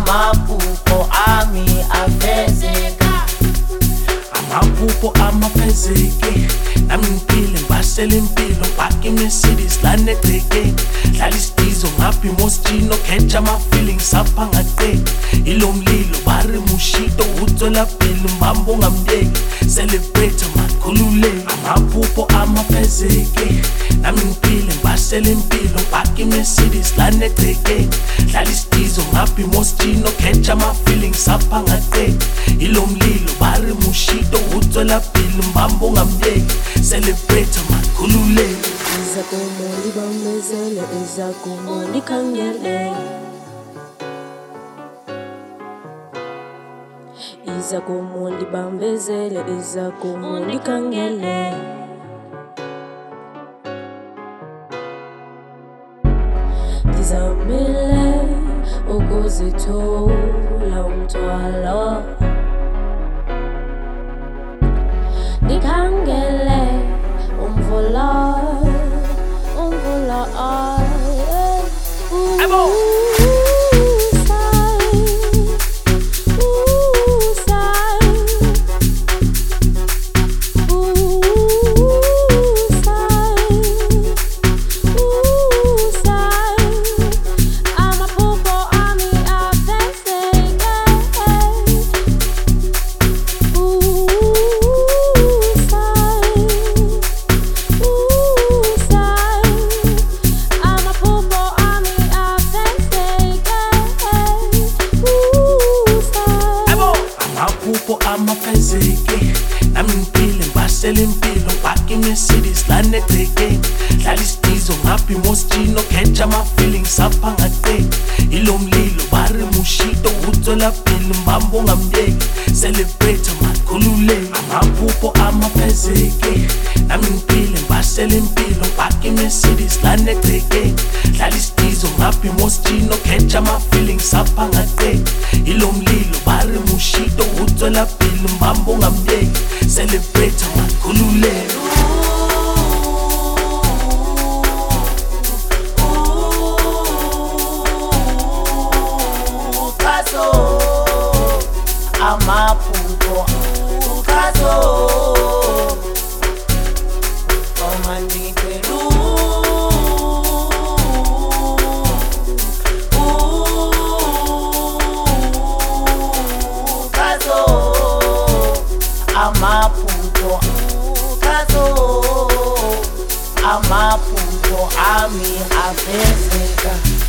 amaphupho ami afezeka. Amaphupho amafezeke, nami ngiphile ngibasela impilo. Back in the cities lana egcekeni, dlala isitizo ngaphi moschino, catch ama-feelings apha ngaqeki. Ilo mlilo bari mushito, utswela phila mbambo ungamyeki. Celebrate makhululeki, amaphupho amafezeke, nami ngiphile ngibasela impilo. Back in the cities lana egcekeni, dlala isitizo ngaphi moschino, catch ama-feelings apha ngaqeki. Ilo mlilo bari mushito, utswela phila mbambo ungamyeki. Celebrate makhululeki. Izakumo libambezele, izakumo likhangele. Izakumo libambezele, izakumo likhangele. Ngizamile ukuzithola umthwalo, ngikhangele umvula. Amaphupho amafezeke, nami ngiphile ngibasela impilo. Back in the cities lana egcekeni, dlala isitizo ngaphi moschino, catch ama-feelings apha ngaqeki. Ilo mlilo bari mushito, utswela phila mbambo ungamyeki. Celebrate makhululeki, amaphupho amafezeke, nami ngiphile ngibasela impilo. Back in the cities lana egcekeni, dlala isitizo ngaphi moschino, catch ama-feelings apha ngaqeki. Ilo mlilo bari mushito, utswela phila mbambo ungamyeki. Celebrate makhululeki. Amaphupho ukazo omanipelu ukazo, amaphupho ukazo, amaphupho ami afezeka.